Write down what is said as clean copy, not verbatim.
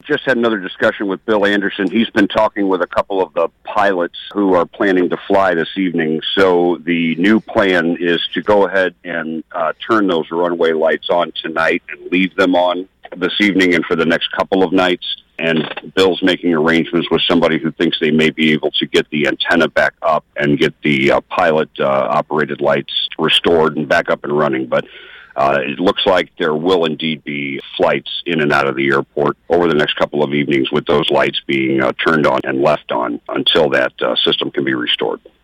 just had another discussion with Bill Anderson. He's been talking with a couple of the pilots who are planning to fly this evening. So the new plan is to go ahead and turn those runway lights on tonight and leave them on this evening and for the next couple of nights. And Bill's making arrangements with somebody who thinks they may be able to get the antenna back up and get the pilot-operated lights restored and back up and running. But it looks like there will indeed be flights in and out of the airport over the next couple of evenings with those lights being turned on and left on until that system can be restored.